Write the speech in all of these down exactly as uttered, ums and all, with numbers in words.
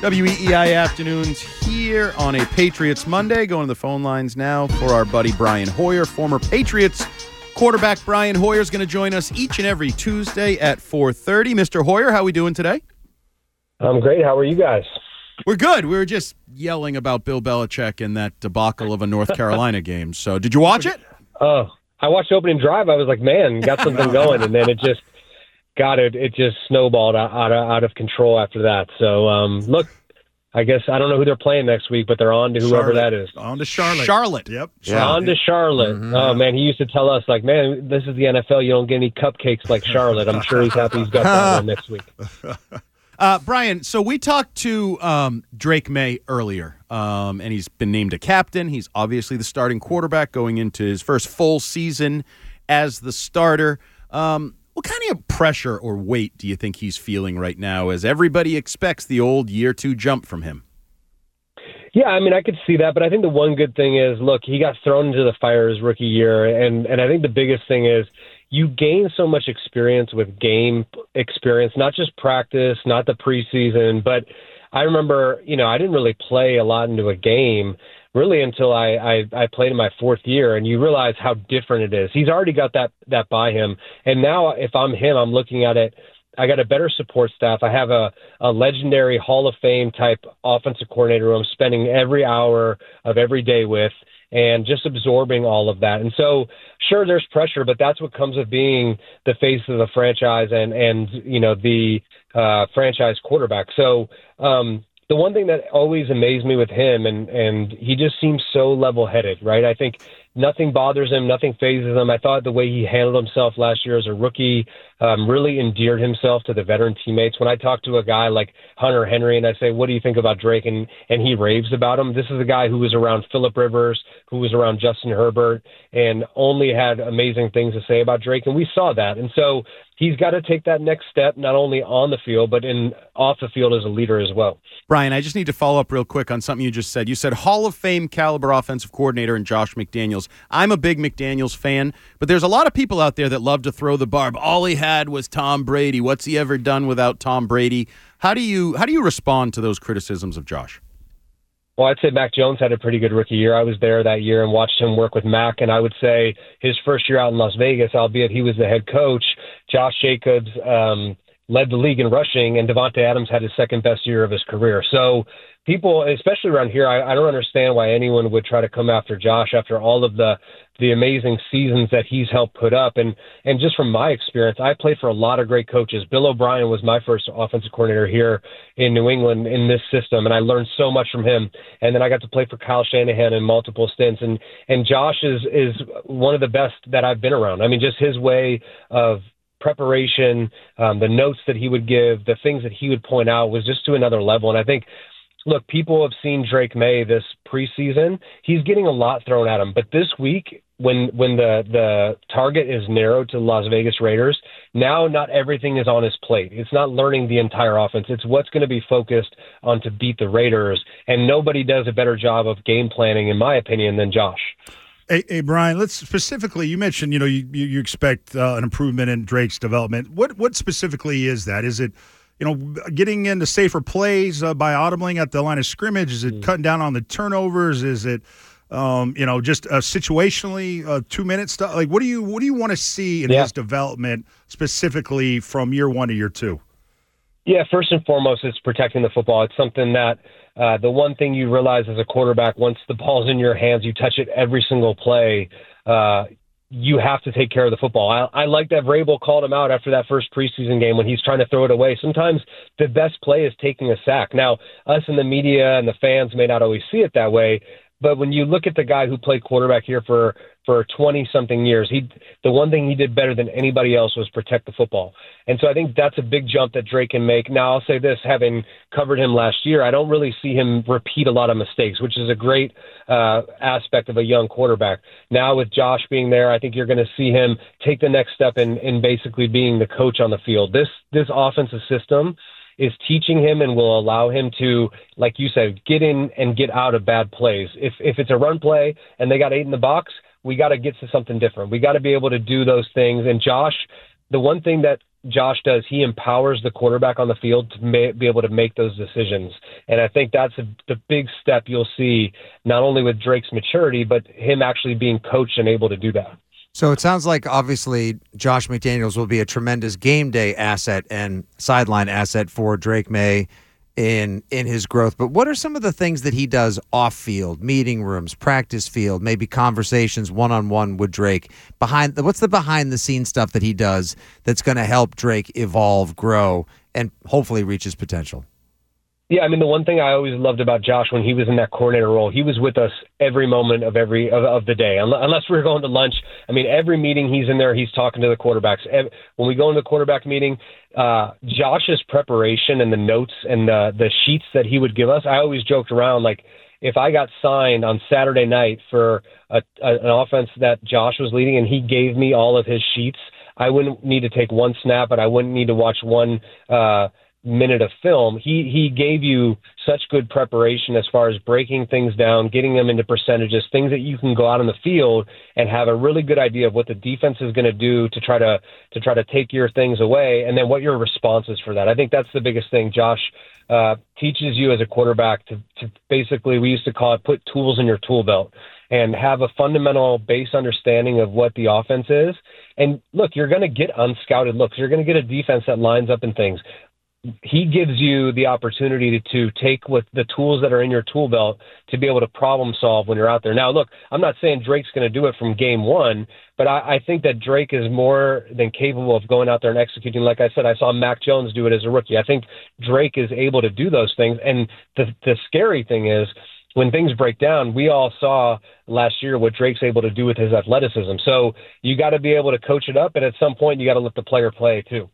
W E E I Afternoons here on a Patriots Monday. Going to the phone lines now for our buddy Brian Hoyer. Former Patriots quarterback Brian Hoyer is going to join us each and every Tuesday at four thirty. Mister Hoyer, how are we doing today? I'm great. How are you guys? We're good. We were just yelling about Bill Belichick and that debacle of a North Carolina game. So did you watch it? Oh, I watched opening drive. I was like, man, got something going. And then it just got it. It just snowballed out, out, of, out of control after that. So, um, look, I guess I don't know who they're playing next week, but they're on to whoever Charlotte. that is. On to Charlotte. Charlotte. Yep. Yeah. On to Charlotte. Mm-hmm. Oh, man, he used to tell us, like, man, this is the N F L. You don't get any cupcakes like Charlotte. I'm sure he's happy he's got that one next week. Uh, Brian, so we talked to um, Drake May earlier, um, and he's been named a captain. He's obviously the starting quarterback going into his first full season as the starter. Um, what kind of pressure or weight do you think he's feeling right now as everybody expects the old year two jump from him? Yeah, I mean, I could see that, but I think the one good thing is, look, he got thrown into the fire his rookie year, and, and I think the biggest thing is you gain so much experience with game experience, not just practice, not the preseason, but I remember, you know, I didn't really play a lot into a game really until I, I, I played in my fourth year, and you realize how different it is. He's already got that, that by him, and now if I'm him, I'm looking at it, I got a better support staff. I have a, a legendary Hall of Fame type offensive coordinator who I'm spending every hour of every day with and just absorbing all of that. And so, sure, there's pressure, but that's what comes of being the face of the franchise and, and you know, the uh, franchise quarterback. So um, the one thing that always amazed me with him, and, and he just seems so level-headed, right? I think nothing bothers him, nothing phases him. I thought the way he handled himself last year as a rookie um, really endeared himself to the veteran teammates. When I talk to a guy like Hunter Henry and I say, what do you think about Drake? And, and he raves about him. This is a guy who was around Phillip Rivers, who was around Justin Herbert, and only had amazing things to say about Drake. And we saw that. And so he's got to take that next step, not only on the field, but in off the field as a leader as well. Brian, I just need to follow up real quick on something you just said. You said Hall of Fame caliber offensive coordinator and Josh McDaniels. I'm a big McDaniels fan, but there's a lot of people out there that love to throw the barb. All he had was Tom Brady. What's he ever done without Tom Brady? How do you how do you respond to those criticisms of Josh? Well, I'd say Mac Jones had a pretty good rookie year. I was there that year and watched him work with Mac, and I would say his first year out in Las Vegas, albeit he was the head coach, Josh Jacobs um, led the league in rushing, and Devontae Adams had his second best year of his career. So people, especially around here, I, I don't understand why anyone would try to come after Josh after all of the the amazing seasons that he's helped put up. And and just from my experience, I played for a lot of great coaches. Bill O'Brien was my first offensive coordinator here in New England in this system, and I learned so much from him. And then I got to play for Kyle Shanahan in multiple stints. And and Josh is is one of the best that I've been around. I mean, just his way of preparation, um, the notes that he would give, the things that he would point out was just to another level. And I think, look, people have seen Drake May this preseason. He's getting a lot thrown at him. But this week, when when the, the target is narrowed to the Las Vegas Raiders, now not everything is on his plate. It's not learning the entire offense. It's what's going to be focused on to beat the Raiders. And nobody does a better job of game planning, in my opinion, than Josh. Hey, hey, Brian, let's specifically, you mentioned, you know, you, you expect uh, an improvement in Drake's development. What what specifically is that? Is it, you know, getting into safer plays uh, by audibling at the line of scrimmage? Is it mm. cutting down on the turnovers? Is it, um, you know, just uh, situationally uh, two-minute stuff? Like, what do you what do you want to see in yeah. his development specifically from year one to year two? Yeah, first and foremost, it's protecting the football. It's something that uh, the one thing you realize as a quarterback, once the ball's in your hands, you touch it every single play, uh, you have to take care of the football. I, I like that Vrabel called him out after that first preseason game when he's trying to throw it away. Sometimes the best play is taking a sack. Now, us in the media and the fans may not always see it that way, but when you look at the guy who played quarterback here for for twenty-something years, he the one thing he did better than anybody else was protect the football. And so I think that's a big jump that Drake can make. Now, I'll say this, having covered him last year, I don't really see him repeat a lot of mistakes, which is a great uh, aspect of a young quarterback. Now, with Josh being there, I think you're going to see him take the next step in, in basically being the coach on the field. This this offensive system is teaching him and will allow him to, like you said, get in and get out of bad plays. If if it's a run play and they got eight in the box, we got to get to something different. We got to be able to do those things. And Josh, the one thing that Josh does, he empowers the quarterback on the field to ma- be able to make those decisions. And I think that's a, the big step you'll see, not only with Drake's maturity, but him actually being coached and able to do that. So it sounds like, obviously, Josh McDaniels will be a tremendous game day asset and sideline asset for Drake Maye in in his growth. But what are some of the things that he does off-field, meeting rooms, practice field, maybe conversations one-on-one with Drake? Behind What's the behind-the-scenes stuff that he does that's going to help Drake evolve, grow, and hopefully reach his potential? Yeah, I mean, the one thing I always loved about Josh when he was in that coordinator role, he was with us every moment of every of, of the day. Unless we were going to lunch, I mean, every meeting he's in there, he's talking to the quarterbacks. When we go into the quarterback meeting, uh, Josh's preparation and the notes and the, the sheets that he would give us, I always joked around, like, if I got signed on Saturday night for a, a, an offense that Josh was leading and he gave me all of his sheets, I wouldn't need to take one snap and I wouldn't need to watch one uh minute of film. He he gave you such good preparation as far as breaking things down, getting them into percentages, things that you can go out on the field and have a really good idea of what the defense is going to do to try to to try to take your things away, and then what your response is for that. I think that's the biggest thing. Josh uh, teaches you as a quarterback to, to basically, we used to call it, put tools in your tool belt and have a fundamental base understanding of what the offense is. And look, you're going to get unscouted looks. You're going to get a defense that lines up in things. He gives you the opportunity to, to take with the tools that are in your tool belt to be able to problem solve when you're out there. Now, look, I'm not saying Drake's going to do it from game one, but I, I think that Drake is more than capable of going out there and executing. Like I said, I saw Mac Jones do it as a rookie. I think Drake is able to do those things. And the, the scary thing is, when things break down, we all saw last year what Drake's able to do with his athleticism. So you got to be able to coach it up, and at some point you got to let the player play too.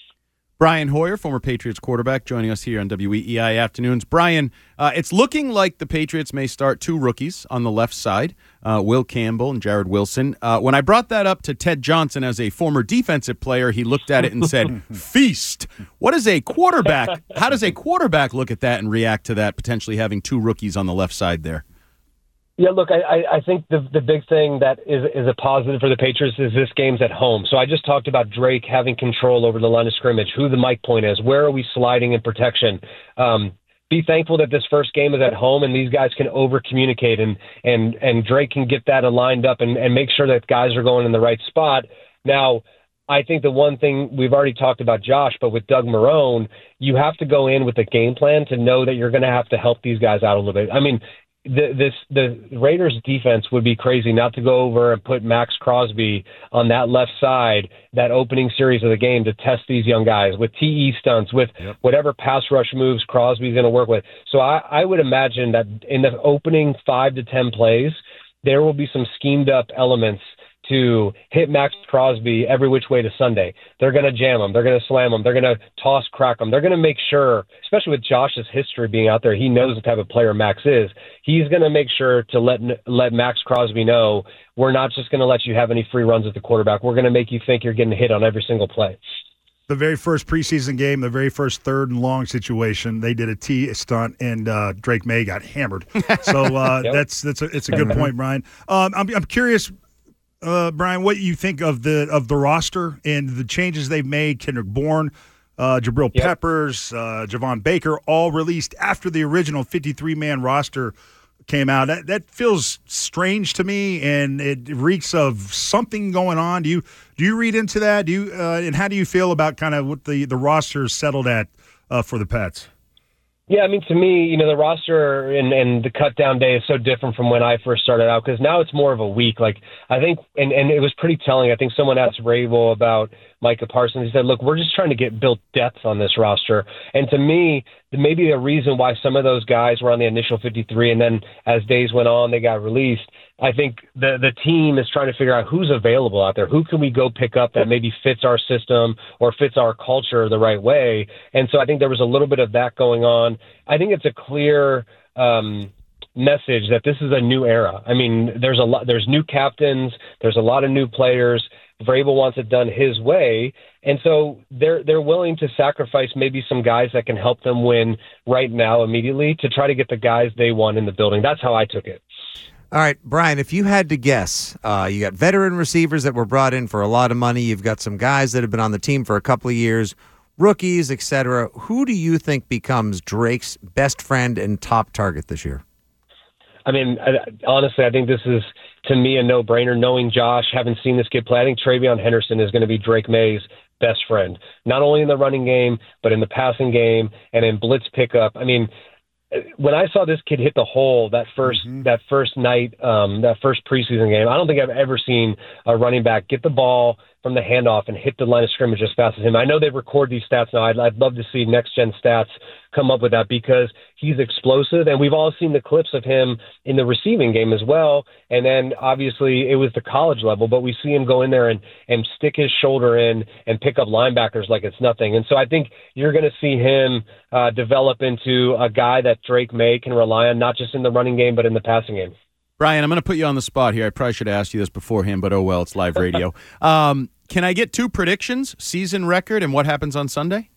Brian Hoyer, former Patriots quarterback, joining us here on W E E I Afternoons. Brian, uh, it's looking like the Patriots may start two rookies on the left side, uh, Will Campbell and Jared Wilson. Uh, when I brought that up to Ted Johnson as a former defensive player, he looked at it and said, feast. What is a quarterback? How does a quarterback look at that and react to that, potentially having two rookies on the left side there? Yeah, look, I, I think the the big thing that is is a positive for the Patriots is this game's at home. So I just talked about Drake having control over the line of scrimmage, who the mic point is, where are we sliding in protection. Um, be thankful that this first game is at home and these guys can over-communicate and, and, and Drake can get that lined up and, and make sure that guys are going in the right spot. Now, I think the one thing we've already talked about Josh, but with Doug Marrone, you have to go in with a game plan to know that you're going to have to help these guys out a little bit. I mean, The, this the Raiders defense would be crazy not to go over and put Max Crosby on that left side, that opening series of the game, to test these young guys with T E stunts, with yep. whatever pass rush moves Crosby's going to work with. So I, I would imagine that in the opening five to ten plays, there will be some schemed up elements to hit Max Crosby every which way to Sunday. They're going to jam him. They're going to slam him. They're going to toss crack him. They're going to make sure, especially with Josh's history being out there, he knows the type of player Max is. He's going to make sure to let let Max Crosby know, we're not just going to let you have any free runs at the quarterback. We're going to make you think you're getting hit on every single play. The very first preseason game, the very first third and long situation, they did a T stunt, and uh, Drake Maye got hammered. So uh, yep. that's that's a, it's a good point, Brian. Um, I'm I'm curious. Uh, Brian, what you think of the of the roster and the changes they've made? Kendrick Bourne, uh, Jabril yep. Peppers, uh, Javon Baker, all released after the original fifty-three man roster came out. That that feels strange to me, and it reeks of something going on. Do you do you read into that? Do you uh, and how do you feel about kind of what the the roster settled at uh, for the Pats? Yeah, I mean, to me, you know, the roster and, and the cut down day is so different from when I first started out, because now it's more of a week. Like, I think, and, and it was pretty telling. I think someone asked Rabel about Micah Parsons. He said, look, we're just trying to get built depth on this roster. And to me, maybe the reason why some of those guys were on the initial fifty-three and then as days went on, they got released. I think the the team is trying to figure out who's available out there. Who can we go pick up that maybe fits our system or fits our culture the right way? And so I think there was a little bit of that going on. I think it's a clear um, message that this is a new era. I mean, there's a lot. There's new captains. There's a lot of new players. Vrabel wants it done his way, and so they're they're willing to sacrifice maybe some guys that can help them win right now immediately to try to get the guys they want in the building. That's how I took it. All right, Brian, if you had to guess, uh, you got veteran receivers that were brought in for a lot of money. You've got some guys that have been on the team for a couple of years, rookies, et cetera. Who do you think becomes Drake's best friend and top target this year? I mean, I, honestly, I think this is, to me, a no-brainer. Knowing Josh, having seen this kid play, I think Travion Henderson is going to be Drake May's best friend, not only in the running game, but in the passing game and in blitz pickup. I mean, when I saw this kid hit the hole that first mm-hmm. that first night, um, that first preseason game, I don't think I've ever seen a running back get the ball from the handoff and hit the line of scrimmage as fast as him. I know they record these stats now. I'd, I'd love to see Next Gen Stats come up with that because he's explosive, and we've all seen the clips of him in the receiving game as well. And then obviously it was the college level, but we see him go in there and, and stick his shoulder in and pick up linebackers like it's nothing. And so I think you're going to see him uh, develop into a guy that Drake May can rely on, not just in the running game, but in the passing game. Brian, I'm going to put you on the spot here. I probably should have asked you this beforehand, but oh well, it's live radio. um, can I get two predictions, season record, and what happens on Sunday?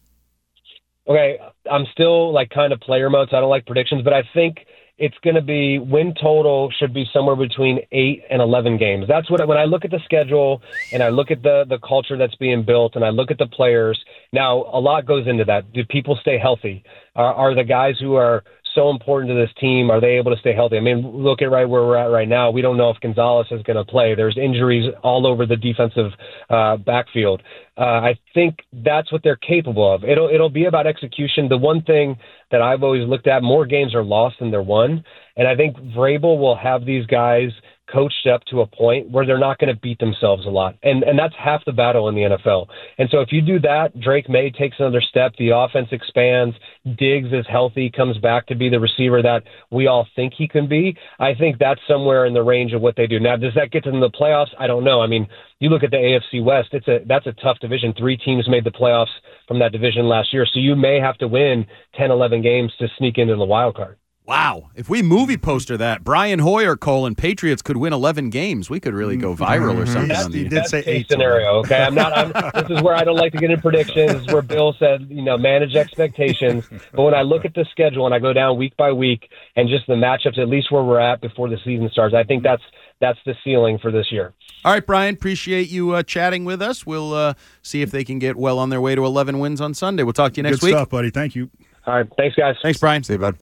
Okay, I'm still like kind of player mode, so I don't like predictions, but I think it's going to be win total should be somewhere between eight and eleven games. That's what, when I look at the schedule and I look at the, the culture that's being built and I look at the players. Now, a lot goes into that. Do people stay healthy? Are, are the guys who are so important to this team, are they able to stay healthy? I mean, look at right where we're at right now. We don't know if Gonzalez is going to play. There's injuries all over the defensive uh, backfield. Uh, I think that's what they're capable of. It'll it'll be about execution. The one thing that I've always looked at, more games are lost than they're won. And I think Vrabel will have these guys coached up to a point where they're not going to beat themselves a lot. And and that's half the battle in the N F L. And so if you do that, Drake May takes another step. The offense expands. Diggs is healthy, comes back to be the receiver that we all think he can be. I think that's somewhere in the range of what they do. Now, does that get to them in the playoffs? I don't know. I mean, you look at the A F C West, it's a that's a tough division. Three teams made the playoffs from that division last year. So you may have to win ten, eleven games to sneak into the wild card. Wow. If we movie poster that, Brian Hoyer, colon, Patriots could win eleven games, we could really go viral or something. That's, on the, he did say eight scenario, okay? I'm not, I'm, this is where I don't like to get in predictions. This is where Bill said, you know, manage expectations. But when I look at the schedule and I go down week by week and just the matchups, at least where we're at before the season starts, I think that's that's the ceiling for this year. All right, Brian, appreciate you uh, chatting with us. We'll uh, see if they can get well on their way to eleven wins on Sunday. We'll talk to you next Good week. Good stuff, buddy. Thank you. All right. Thanks, guys. Thanks, Brian. See you, bud.